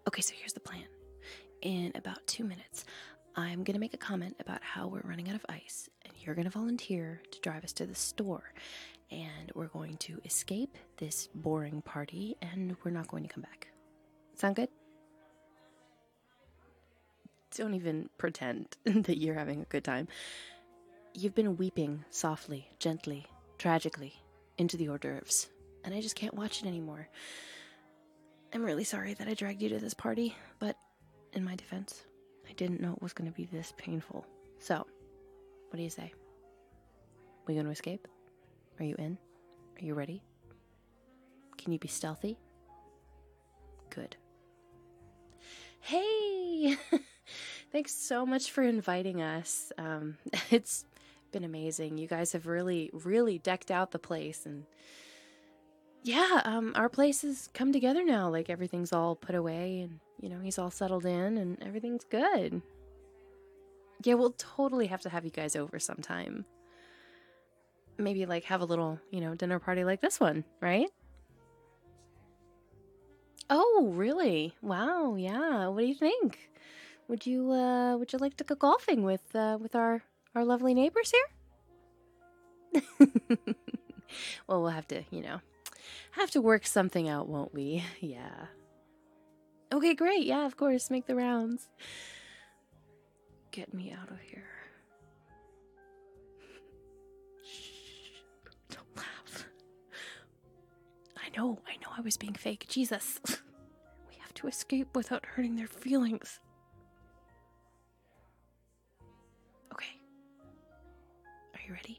Okay, so here's the plan. In about 2 minutes, I'm going to make a comment about how we're running out of ice, and you're going to volunteer to drive us to the store. And we're going to escape this boring party, and we're not going to come back. Sound good? Don't even pretend that you're having a good time. You've been weeping softly, gently, tragically into the hors d'oeuvres, and I just can't watch it anymore. I'm really sorry that I dragged you to this party, but in my defense, I didn't know it was going to be this painful. So, what do you say? We going to escape? Are you in? Are you ready? Can you be stealthy? Good. Hey! Thanks so much for inviting us. It's been amazing. You guys have really, really decked out the place, and yeah, our place has come together now. Like, everything's all put away, and, you know, he's all settled in, and everything's good. Yeah, we'll totally have to have you guys over sometime. Maybe, like, have a little, dinner party like this one, right? Oh, really? Wow, yeah. What do you think? Would you like to go golfing with our lovely neighbors here? Well, we'll have to work something out, won't we? Yeah. Okay, great. Yeah, of course. Make the rounds. Get me out of here. Shh. Don't laugh. I know I was being fake. Jesus. We have to escape without hurting their feelings. Okay. Are you ready?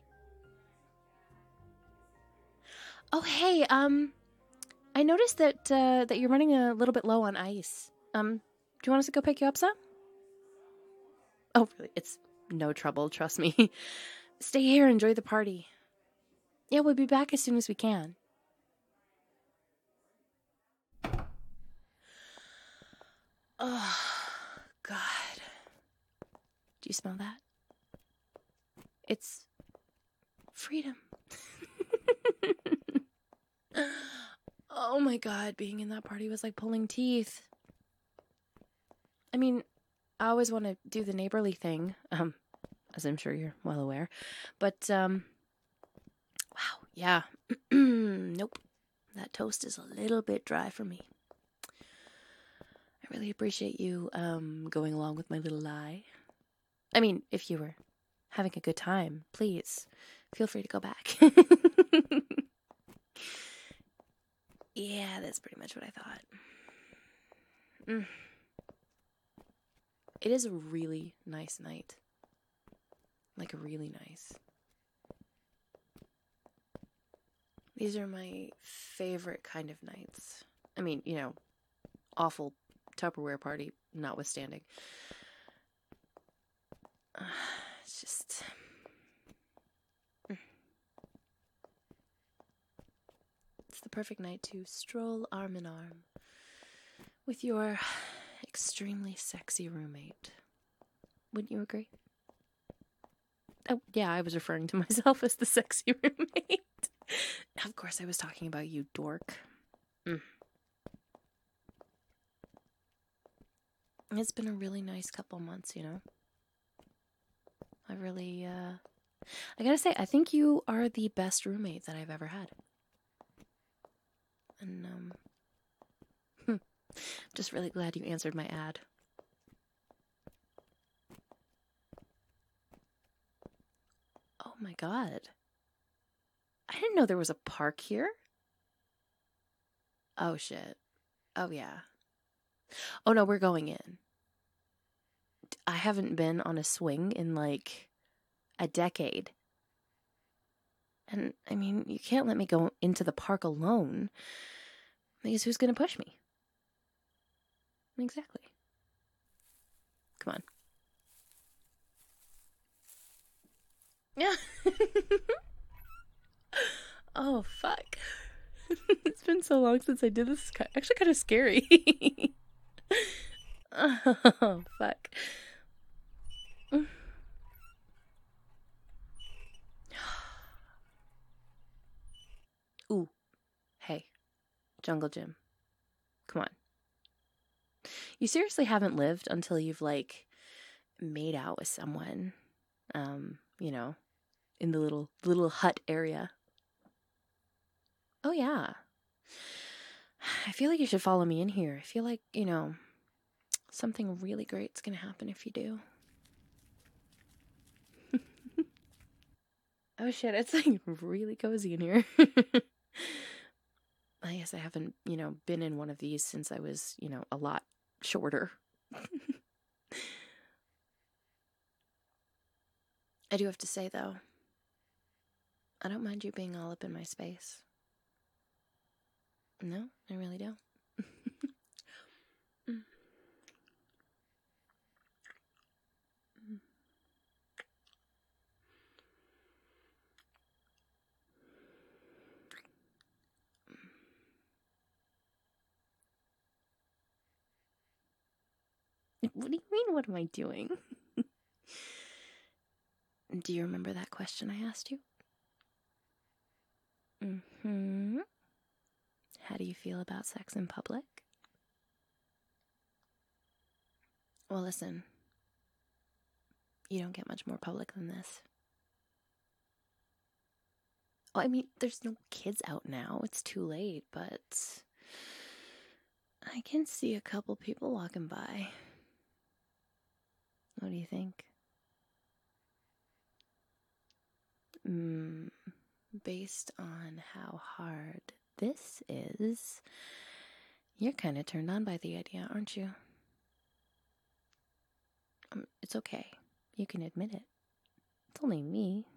Oh, hey, I noticed that you're running a little bit low on ice. Do you want us to go pick you up some? Oh, really? It's no trouble, trust me. Stay here, enjoy the party. Yeah, we'll be back as soon as we can. Oh, God. Do you smell that? It's freedom. Oh my God, being in that party was like pulling teeth. I mean, I always want to do the neighborly thing, as I'm sure you're well aware. But, wow, yeah. Nope. That toast is a little bit dry for me. I really appreciate you, going along with my little lie. I mean, if you were having a good time, please, feel free to go back. Yeah, that's pretty much what I thought. It is a really nice night. Like, really nice. These are my favorite kind of nights. I mean, awful Tupperware party notwithstanding. It's just... It's the perfect night to stroll arm in arm with your extremely sexy roommate. Wouldn't you agree? Oh, yeah, I was referring to myself as the sexy roommate. Of course, I was talking about you, dork. It's been a really nice couple months, I really, I gotta say, I think you are the best roommate that I've ever had. And, just really glad you answered my ad. Oh my God. I didn't know there was a park here. Oh shit. Oh yeah. Oh no, we're going in. I haven't been on a swing in like a decade. And I mean, you can't let me go into the park alone. Because who's gonna push me? Exactly. Come on. Yeah. Oh, fuck. It's been so long since I did this. It's actually kind of scary. Oh, fuck. Ooh. Hey. Jungle Jim. Come on. You seriously haven't lived until you've, like, made out with someone, you know, in the little hut area. Oh, yeah. I feel like you should follow me in here. I feel like, you know, something really great's gonna happen if you do. Oh shit, it's like really cozy in here. I guess I haven't, you know, been in one of these since I was, you know, a lot shorter. I do have to say, though, I don't mind you being all up in my space. No, I really don't. Mm. What do you mean, what am I doing? Do you remember that question I asked you? Mm-hmm. How do you feel about sex in public? Well, listen. You don't get much more public than this. Oh, I mean, there's no kids out now. It's too late, but I can see a couple people walking by. What do you think? Based on how hard this is, you're kind of turned on by the idea, aren't you? It's okay. You can admit it. It's only me.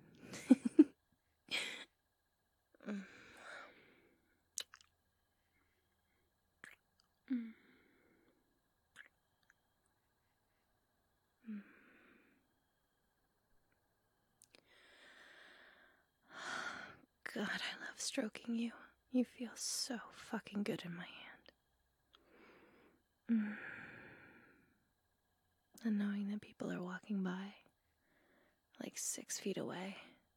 God, I love stroking you. You feel so fucking good in my hand. And knowing that people are walking by, like 6 feet away.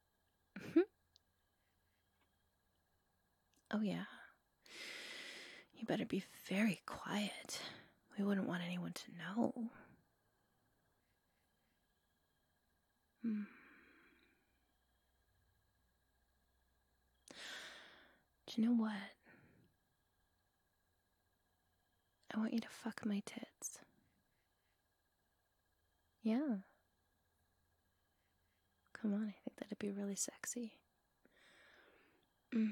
Oh, yeah. You better be very quiet. We wouldn't want anyone to know. Do you know what? I want you to fuck my tits. Yeah. Come on, I think that'd be really sexy. I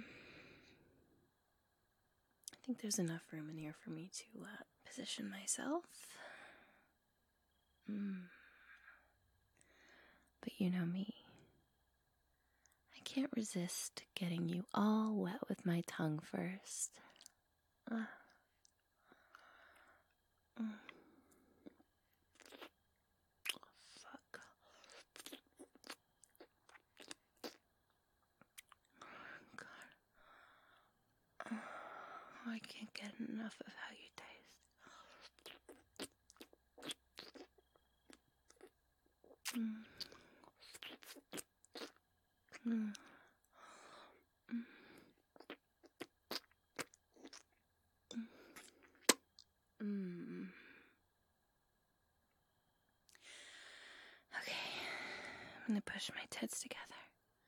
think there's enough room in here for me to position myself. But you know me. I can't resist getting you all wet with my tongue first. Fuck. God. Oh, I can't get enough of how you taste. Okay, I'm gonna push my tits together.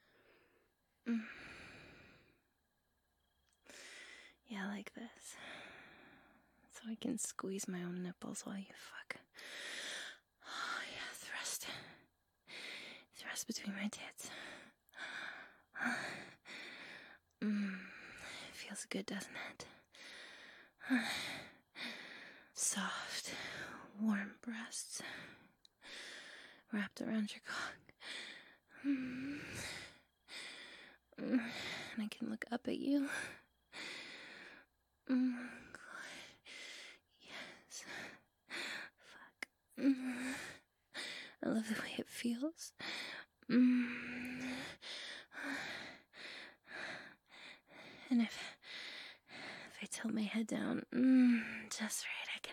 Yeah, like this. So I can squeeze my own nipples while you fuck. Oh, yeah, thrust. Thrust between my tits. It feels good, doesn't it? Soft, warm breasts wrapped around your cock. And I can look up at you. God. Yes. Fuck. I love the way it feels. And if I tilt my head down just right, I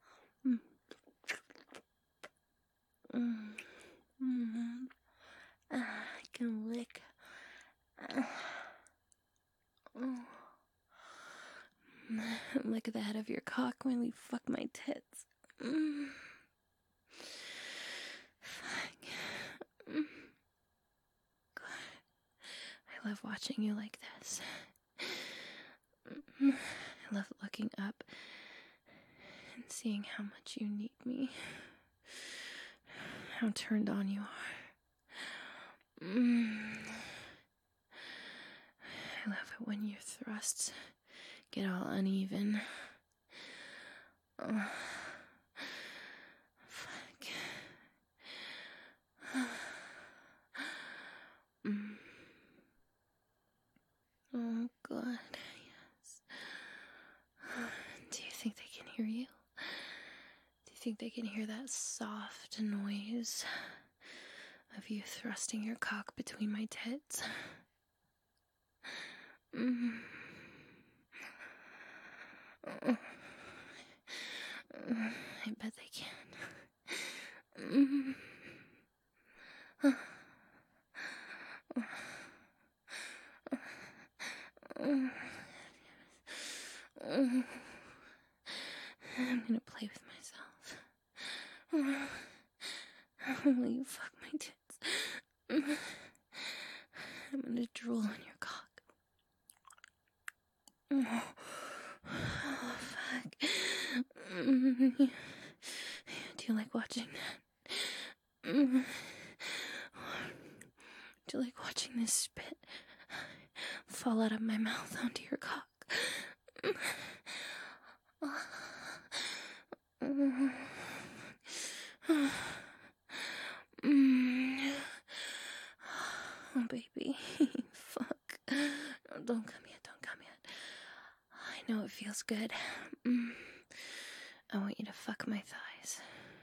can lick lick the head of your cock when we fuck my tits. Fuck. God. I love watching you like this. I love looking up and seeing how much you need me. How turned on you are. I love it when your thrusts get all uneven. Oh, fuck. Oh, God, yes. Do you think they can hear you? Do you think they can hear that soft noise of you thrusting your cock between my tits? I bet they can. I'm gonna play with myself. Will you fuck my tits? I'm gonna drool on your cock. Oh, fuck. Do you like watching that? Do you like watching this spit fall out of my mouth onto your cock? Oh, baby. Fuck. No, don't come yet. Don't come yet. I know it feels good. I want you to fuck my thighs.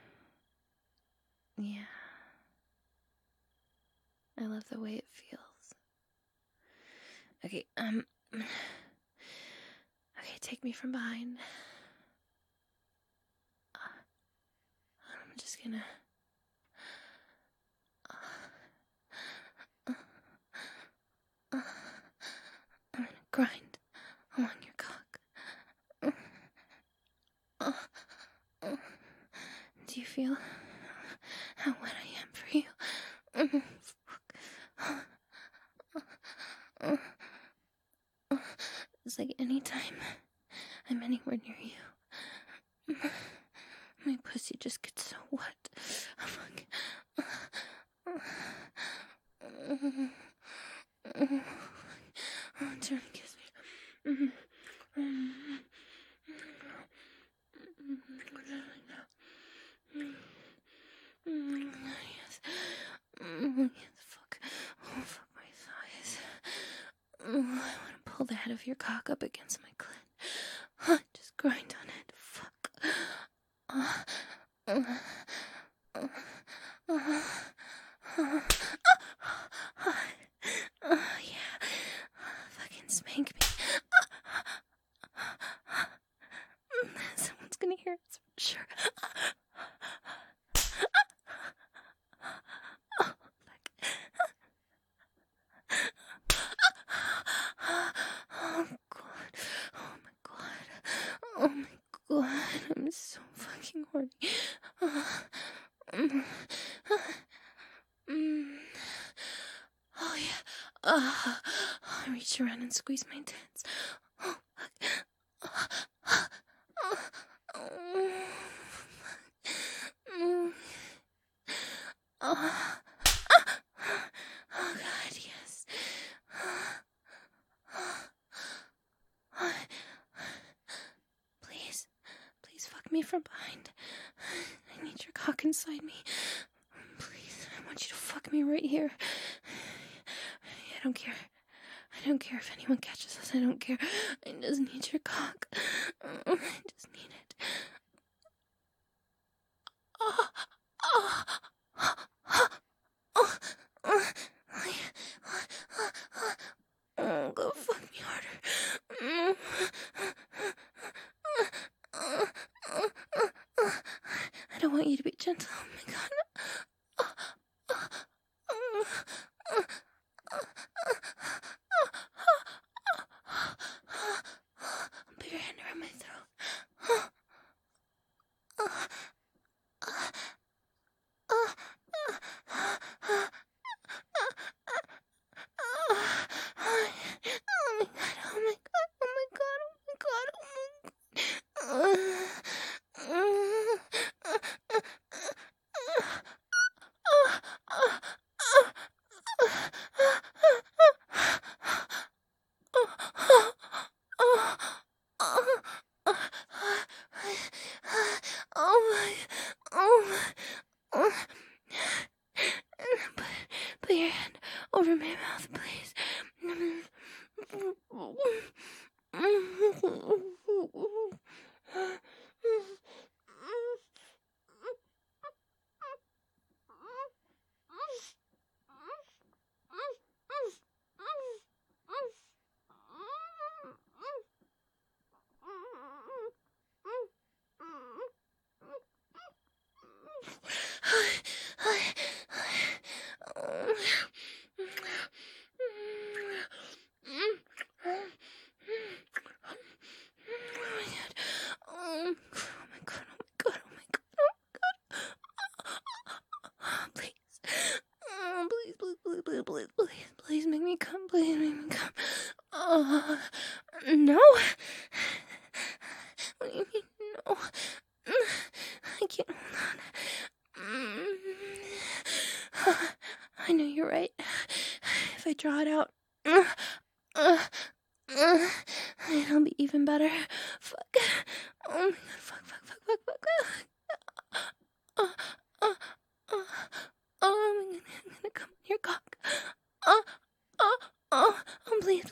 Yeah. I love the way it feels. Okay, okay, take me from behind. I'm just gonna... I'm gonna grind along your cock. Do you feel how wet I am for you? It's like anytime I'm anywhere near you, my pussy just gets so wet. Turn and kiss me. Yes. Yes, fuck. Oh, fuck my thighs. I want to pull the head of your cock up against my clit. Just grind on it. Fuck. Yeah. Fucking spank me. Someone's gonna hear us for sure. Oh my god, I'm so fucking horny. Oh yeah. I reach around and squeeze my tits. Oh god, yes. Please fuck me from behind. I need your cock inside me. Please, I want you to fuck me right here. I don't care. I don't care if anyone catches us. I don't care. I just need your cock. I just need it. Go fuck me harder. I don't want you to be gentle. Oh my god. Put your hand around my throat. mouth, please. Oh my god, oh my god, oh my god, oh my god. Please. Oh, please, please, please, please, please, please, please make me come, please make me come. No. What do you mean, no? I can't hold on. I know you're right. If I draw it out, it'll be even better. Fuck. Oh my god, fuck. I'm gonna come in your cock. Please.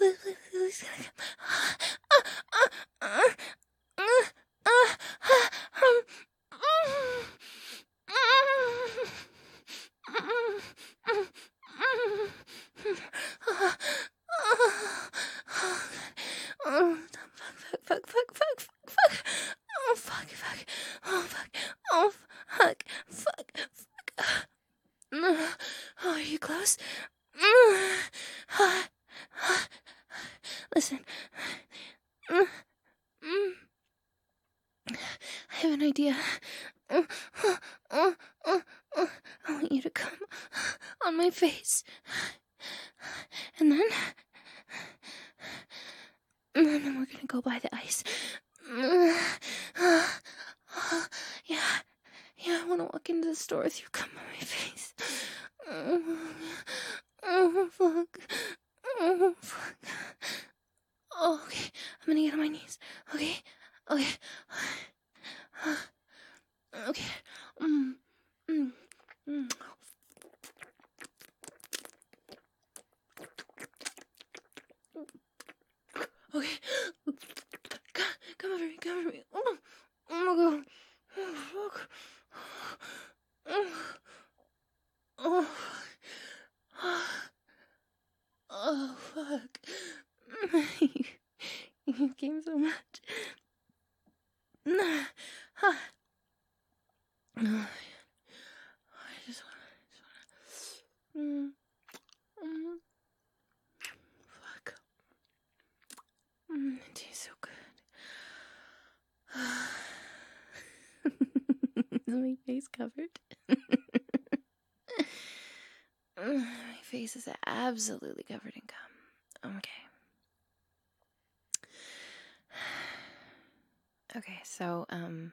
Fuck. Are you close? Listen. I have an idea. I want you to come on my face. And then we're gonna go by the ice. Yeah, I want to walk into the store with you. Come on my face. Oh, fuck. Oh, okay. I'm gonna get on my knees. Okay. Okay. Okay. Come over me. Oh my god. Oh, fuck. Oh, fuck. You came so much. I just wanna. Fuck. It tastes so good. Is my face covered? My face is absolutely covered in cum. Okay, so,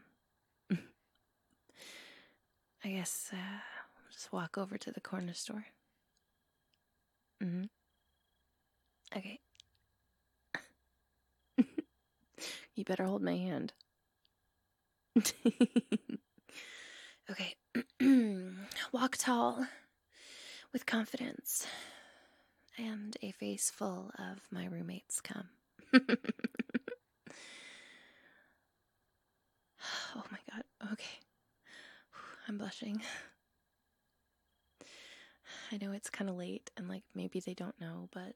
I guess, we'll just walk over to the corner store. Okay. You better hold my hand. Okay. Walk tall, with confidence, and a face full of my roommate's cum. Oh my god, okay. I'm blushing. I know it's kind of late, and like, maybe they don't know, but...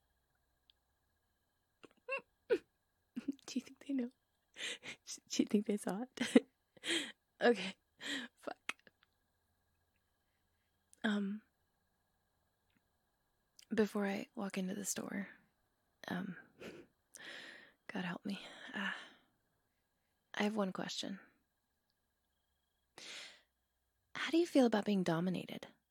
Do you think they know? Do you think they saw it? Okay, fuck. Before I walk into the store, God help me. I have one question. How do you feel about being dominated?